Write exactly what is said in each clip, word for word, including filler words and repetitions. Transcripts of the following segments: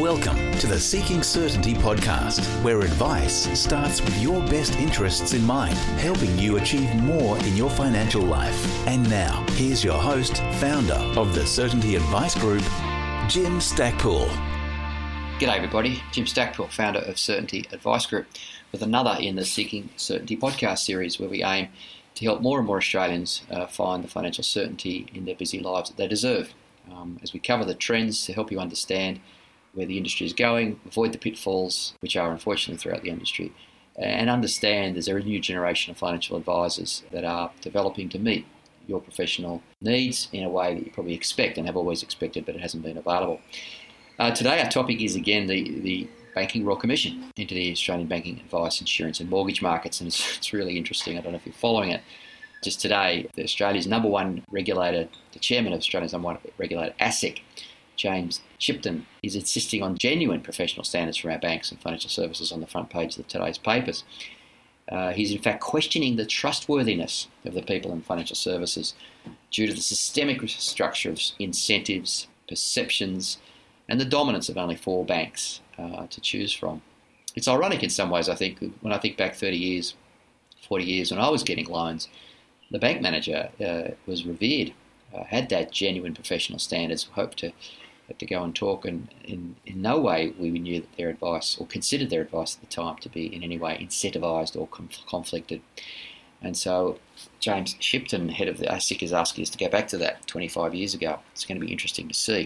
Welcome to the Seeking Certainty podcast, where advice starts with your best interests in mind, helping you achieve more in your financial life. And now, here's your host, founder of the Certainty Advice Group, Jim Stackpool. G'day everybody, Jim Stackpool, founder of Certainty Advice Group, with another in the Seeking Certainty podcast series where we aim to help more and more Australians uh, find the financial certainty in their busy lives that they deserve. Um, as we cover the trends to help you understand where the industry is going, avoid the pitfalls which are unfortunately throughout the industry, and understand there's a new generation of financial advisors that are developing to meet your professional needs in a way that you probably expect and have always expected, but it hasn't been available. Uh, today our topic is again the, the Banking Royal Commission into the Australian banking, advice, insurance and mortgage markets, and it's, it's really interesting. I don't know if you're following it. Just today, the Australia's number one regulator, the chairman of Australia's number one regulator, ASIC, James Shipton, is insisting on genuine professional standards from our banks and financial services on the front page of today's papers. Uh, he's in fact questioning the trustworthiness of the people in financial services due to the systemic structure of incentives, perceptions, and the dominance of only four banks uh, to choose from. It's ironic in some ways, I think, when I think back thirty years, forty years, when I was getting loans, the bank manager uh, was revered, uh, had that genuine professional standards, hoped to to go and talk, and in, in no way we knew that their advice, or considered their advice at the time, to be in any way incentivised or conf- conflicted. And so James Shipton, head of the ASIC, is asking us to go back to that twenty-five years ago. It's going to be interesting to see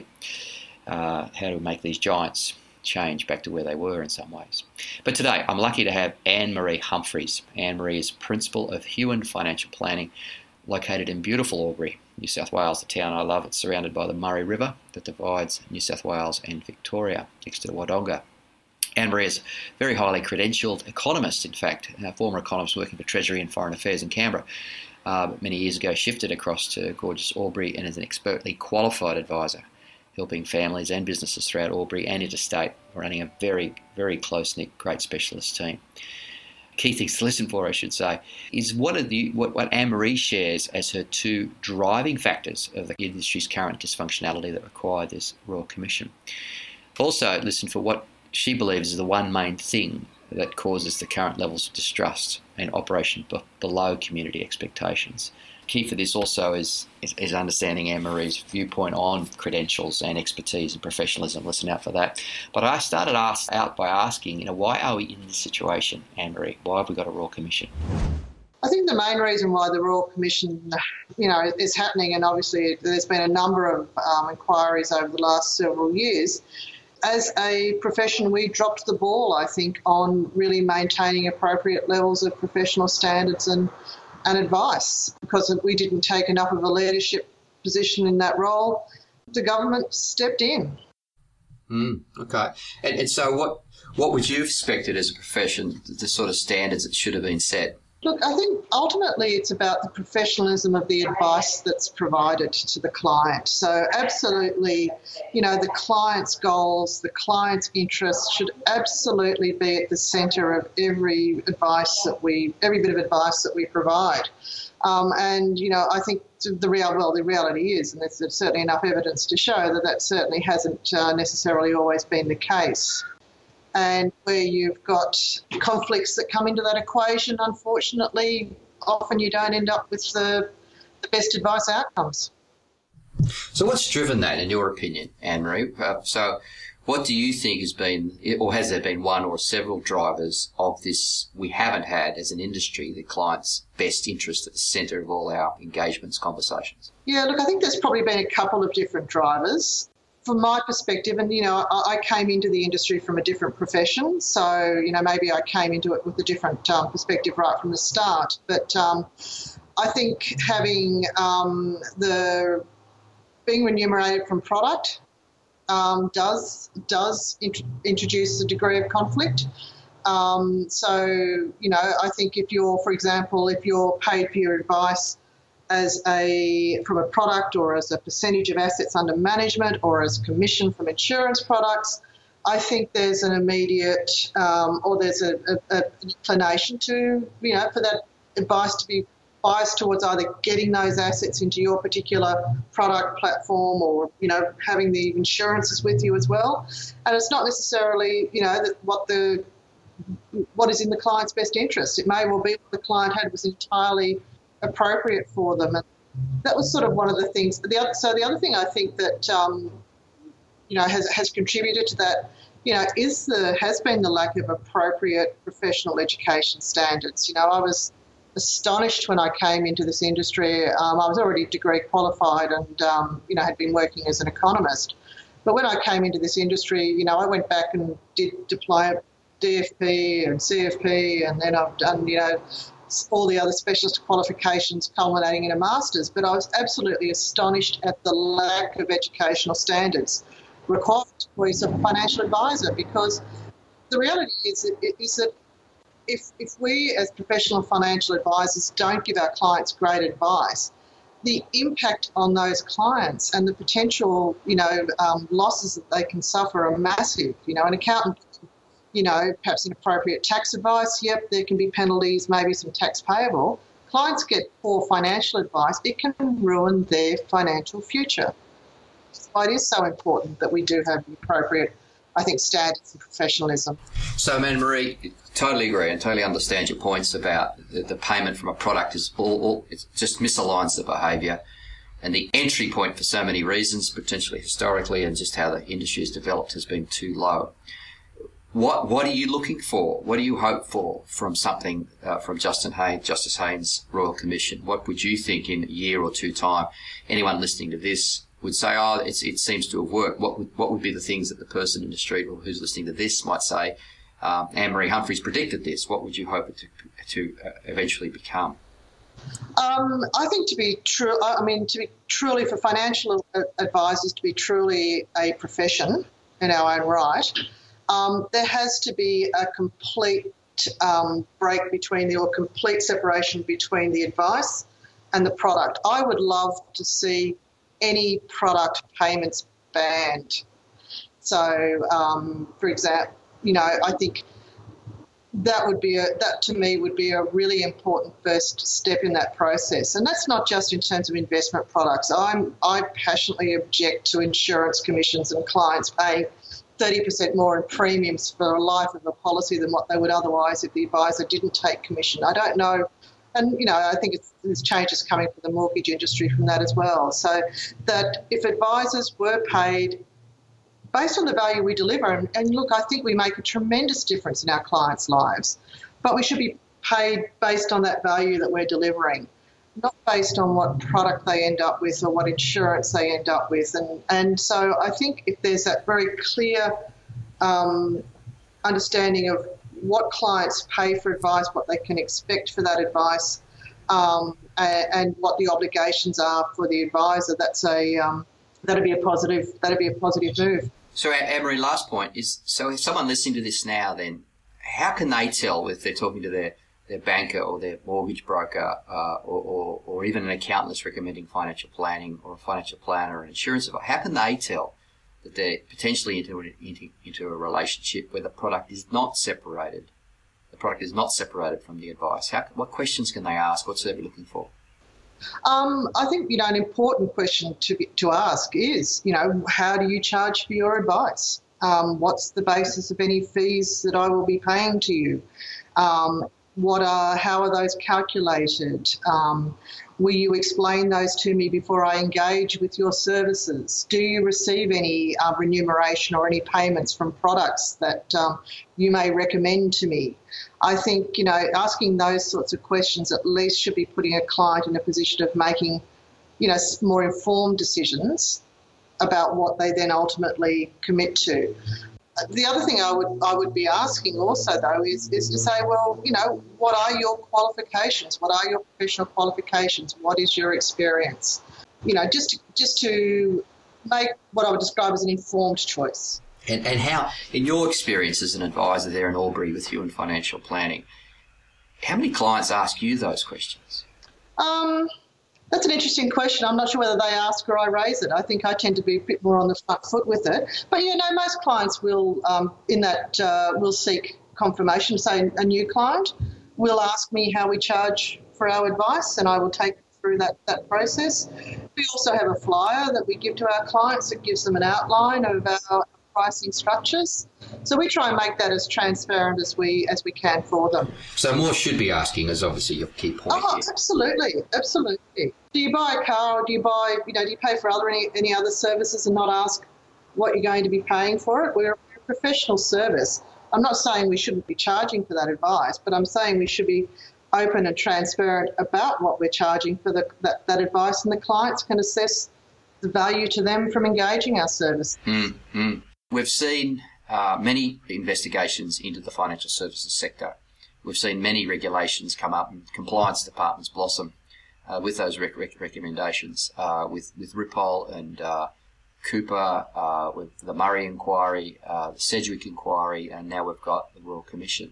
uh, how to make these giants change back to where they were in some ways. But today I'm lucky to have Anne-Marie Humphreys. Anne-Marie is Principal of Huon Financial Planning, located in beautiful Albury, New South Wales, the town I love. It's surrounded by the Murray River that divides New South Wales and Victoria, next to Wodonga. Anne-Marie is a very highly credentialed economist, in fact, a former economist working for Treasury and Foreign Affairs in Canberra. Uh, but many years ago shifted across to gorgeous Albury and is an expertly qualified advisor, helping families and businesses throughout Albury and interstate, running a very, very close-knit, great specialist team. Key things to listen for, I should say, is what are the what, what Anne-Marie shares as her two driving factors of the industry's current dysfunctionality that required this Royal Commission. Also, listen for what she believes is the one main thing that causes the current levels of distrust and operation b- below community expectations. Key for this also is, is, is understanding Anne-Marie's viewpoint on credentials and expertise and professionalism. Listen out for that. But I started ask, out by asking, you know, why are we in this situation, Anne-Marie? Why have we got a Royal Commission? I think the main reason why the Royal Commission, you know, is happening, and obviously there's been a number of um, inquiries over the last several years. As a profession, we dropped the ball, I think, on really maintaining appropriate levels of professional standards and and advice, because we didn't take enough of a leadership position in that role. The government stepped in. Mm, okay. And, and so what what would you have expected as a profession, the sort of standards that should have been set? Look, I think ultimately it's about the professionalism of the advice that's provided to the client. So absolutely, you know, the client's goals, the client's interests should absolutely be at the centre of every advice that we, every bit of advice that we provide. Um, and, you know, I think the real, well, the reality is, and there's certainly enough evidence to show that that certainly hasn't uh, necessarily always been the case. And where you've got conflicts that come into that equation, unfortunately, often you don't end up with the, the best advice outcomes. So what's driven that, in your opinion, Anne-Marie? Uh, so what do you think has been, or has there been one or several drivers of this we haven't had as an industry, the client's best interest at the centre of all our engagements, conversations? Yeah, look, I think there's probably been a couple of different drivers. From my perspective, and, you know, I, I came into the industry from a different profession, so, you know, maybe I came into it with a different um, perspective right from the start. But um, I think having um, the being remunerated from product um, does does int- introduce a degree of conflict. Um, so, you know, I think if you're, for example, if you're paid for your advice as a from a product or as a percentage of assets under management or as commission from insurance products, I think there's an immediate um, or there's a, a, a inclination to, you know, for that advice to be biased towards either getting those assets into your particular product platform or, you know, having the insurances with you as well. And it's not necessarily, you know, what the what is in the client's best interest. It may well be what the client had was entirely appropriate for them. And that was sort of one of the things. The other, so the other thing I think that, um, you know, has, has contributed to that, you know, is the has been the lack of appropriate professional education standards. You know, I was astonished when I came into this industry. Um, I was already degree qualified and, um, you know, had been working as an economist. But when I came into this industry, you know, I went back and did diploma, D F P and C F P, and then I've done, you know, all the other specialist qualifications culminating in a master's. But I was absolutely astonished at the lack of educational standards required for a financial advisor, because the reality is, is that if, if we as professional financial advisors don't give our clients great advice, the impact on those clients and the potential, you know, um, losses that they can suffer are massive. You know, an accountant, you know, perhaps inappropriate tax advice, yep, there can be penalties, maybe some tax payable. Clients get poor financial advice, it can ruin their financial future. So it is so important that we do have the appropriate, I think, standards of professionalism. So, Anne-Marie, totally agree and totally understand your points about the, the payment from a product is all, all it just misaligns the behaviour and the entry point for so many reasons, potentially historically, and just how the industry has developed has been too low. What what are you looking for? What do you hope for from something uh, from Justin Haynes, Justice Haynes' Royal Commission? What would you think in a year or two time? Anyone listening to this would say, "Oh, it's, it seems to have worked." What would what would be the things that the person in the street or who's listening to this might say? Um, Anne-Marie Humphreys predicted this. What would you hope it to to uh, eventually become? Um, I think to be true, I mean, to be truly for financial advisors to be truly a profession in our own right. Um, there has to be a complete um, break between the, or complete separation between the advice and the product. I would love to see any product payments banned. So, um, for example, you know, I think that would be a, that to me would be a really important first step in that process. And that's not just in terms of investment products. I'm I passionately object to insurance commissions and clients paying thirty percent more in premiums for a life of a policy than what they would otherwise if the advisor didn't take commission. I don't know. And, you know, I think it's, there's changes coming for the mortgage industry from that as well. So that if advisors were paid based on the value we deliver, and, and look, I think we make a tremendous difference in our clients' lives, but we should be paid based on that value that we're delivering, not based on what product they end up with or what insurance they end up with. And, and so I think if there's that very clear um, understanding of what clients pay for advice, what they can expect for that advice, um, and, and what the obligations are for the advisor, that's a um, that'd be a positive that'd be a positive move. So, Anne-Marie, last point is: so if someone listening to this now, then how can they tell if they're talking to their their banker or their mortgage broker, uh, or, or, or even an accountant that's recommending financial planning, or a financial planner or an insurance advisor, how can they tell that they're potentially into, into, into a relationship where the product is not separated, the product is not separated from the advice? How, what questions can they ask? What's they be looking for? Um, I think, you know, an important question to be, to ask is, you know, how do you charge for your advice? Um, what's the basis of any fees that I will be paying to you? Um, What are, how are those calculated? Um, will you explain those to me before I engage with your services? Do you receive any uh, remuneration or any payments from products that um, you may recommend to me? I think, you know, asking those sorts of questions at least should be putting a client in a position of making, you know, more informed decisions about what they then ultimately commit to. The other thing I would I would be asking also, though, is, is to say, well, you know, what are your qualifications? What are your professional qualifications? What is your experience? You know, just to, just to make what I would describe as an informed choice. And, and how, in your experience as an advisor there in Albury with you in financial planning, how many clients ask you those questions? Um. That's an interesting question. I'm not sure whether they ask or I raise it. I think I tend to be a bit more on the front foot with it. But, yeah, no, most clients will, um, in that, uh, will seek confirmation. Say a new client will ask me how we charge for our advice, and I will take through that, that process. We also have a flyer that we give to our clients that gives them an outline of our pricing structures. So we try and make that as transparent as we as we can for them. So more should be asking is obviously your key point. Oh, here. absolutely, absolutely. Do you buy a car, or do you buy, you know, do you pay for other any, any other services and not ask what you're going to be paying for it? We're a professional service. I'm not saying we shouldn't be charging for that advice, but I'm saying we should be open and transparent about what we're charging for the, that, that advice, and the clients can assess the value to them from engaging our service. Mm-hmm. We've seen uh, many investigations into the financial services sector. We've seen many regulations come up and compliance departments blossom uh, with those rec- rec- recommendations, uh, with, with Ripoll and uh, Cooper, uh, with the Murray Inquiry, uh, the Sedgwick Inquiry, and now we've got the Royal Commission.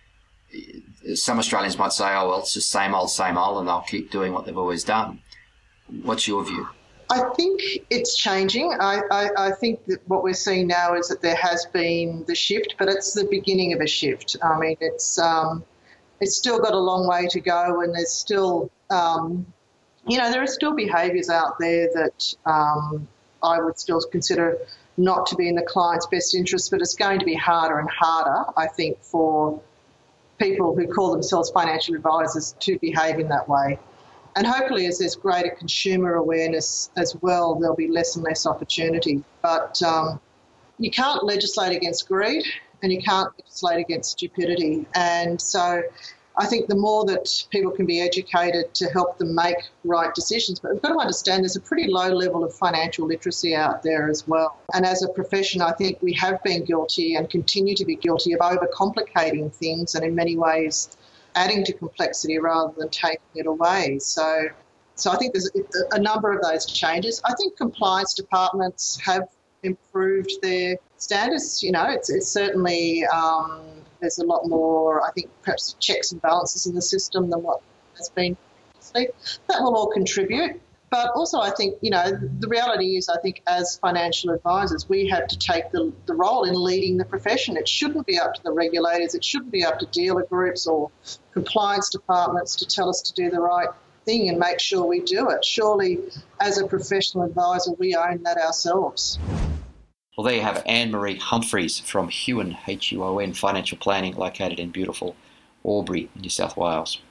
Some Australians might say, oh, well, it's just same old, same old, and they'll keep doing what they've always done. What's your view? I think it's changing. I, I, I think that what we're seeing now is that there has been the shift, but it's the beginning of a shift. I mean, it's um, it's still got a long way to go, and there's still, um, you know, there are still behaviours out there that um, I would still consider not to be in the client's best interest, but it's going to be harder and harder, I think, for people who call themselves financial advisors to behave in that way. And hopefully as there's greater consumer awareness as well, there'll be less and less opportunity. But um, you can't legislate against greed, and you can't legislate against stupidity. And so I think the more that people can be educated to help them make right decisions, but we've got to understand there's a pretty low level of financial literacy out there as well. And as a profession, I think we have been guilty and continue to be guilty of overcomplicating things, and in many ways adding to complexity rather than taking it away. So so I think there's a, a number of those changes. I think compliance departments have improved their standards. You know, it's, it's certainly, um, there's a lot more, I think, perhaps checks and balances in the system than what has been previously. That will all contribute. But also I think, you know, the reality is I think as financial advisors, we have to take the, the role in leading the profession. It shouldn't be up to the regulators. It shouldn't be up to dealer groups or compliance departments to tell us to do the right thing and make sure we do it. Surely, as a professional advisor, we own that ourselves. Well, there you have it. Anne-Marie Humphreys from Huon, H U O N, Financial Planning, located in beautiful Albury, New South Wales.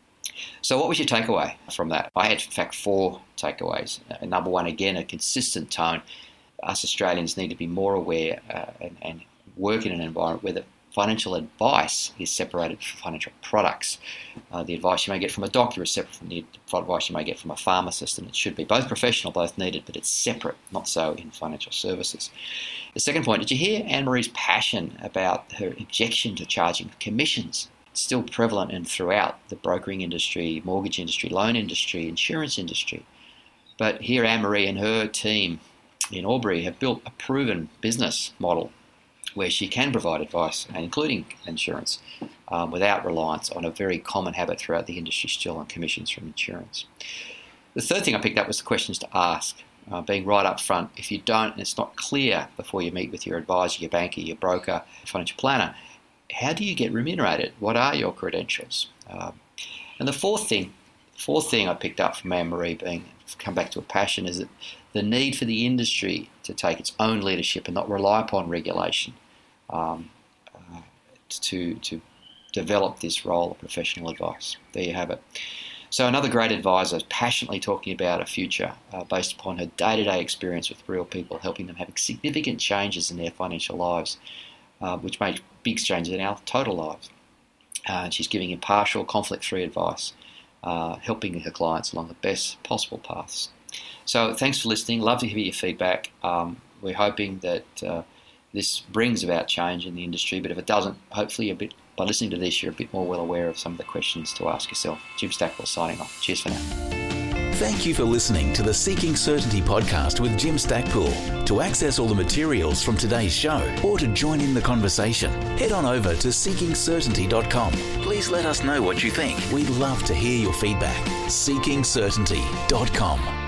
So what was your takeaway from that? I had, in fact, four takeaways. Uh, number one, again, a consistent tone. Us Australians need to be more aware uh, and, and work in an environment where the financial advice is separated from financial products. Uh, the advice you may get from a doctor is separate from the advice you may get from a pharmacist, and it should be both professional, both needed, but it's separate, not so in financial services. The second point, did you hear Anne-Marie's passion about her objection to charging commissions? Still prevalent and throughout the brokering industry, mortgage industry, loan industry, insurance industry. But here Anne-Marie and her team in Albury have built a proven business model where she can provide advice, including insurance, um, without reliance on a very common habit throughout the industry still on commissions from insurance. The third thing I picked up was the questions to ask, uh, being right up front. If you don't, and it's not clear before you meet with your advisor, your banker, your broker, financial planner, how do you get remunerated? What are your credentials? Um, and the fourth thing, fourth thing I picked up from Anne-Marie, being come back to a passion, is that the need for the industry to take its own leadership and not rely upon regulation um, uh, to to develop this role of professional advice. There you have it. So another great advisor, passionately talking about a future uh, based upon her day-to-day experience with real people, helping them have significant changes in their financial lives, uh, which make big changes in our total lives. Uh, and she's giving impartial, conflict-free advice, uh, helping her clients along the best possible paths. So thanks for listening. Love to hear your feedback. Um, we're hoping that uh, this brings about change in the industry, but if it doesn't, hopefully a bit by listening to this, you're a bit more well aware of some of the questions to ask yourself. Jim Stackpole signing off. Cheers for now. Thank you for listening to the Seeking Certainty podcast with Jim Stackpole. To access all the materials from today's show or to join in the conversation, head on over to seeking certainty dot com. Please let us know what you think. We'd love to hear your feedback. seeking certainty dot com.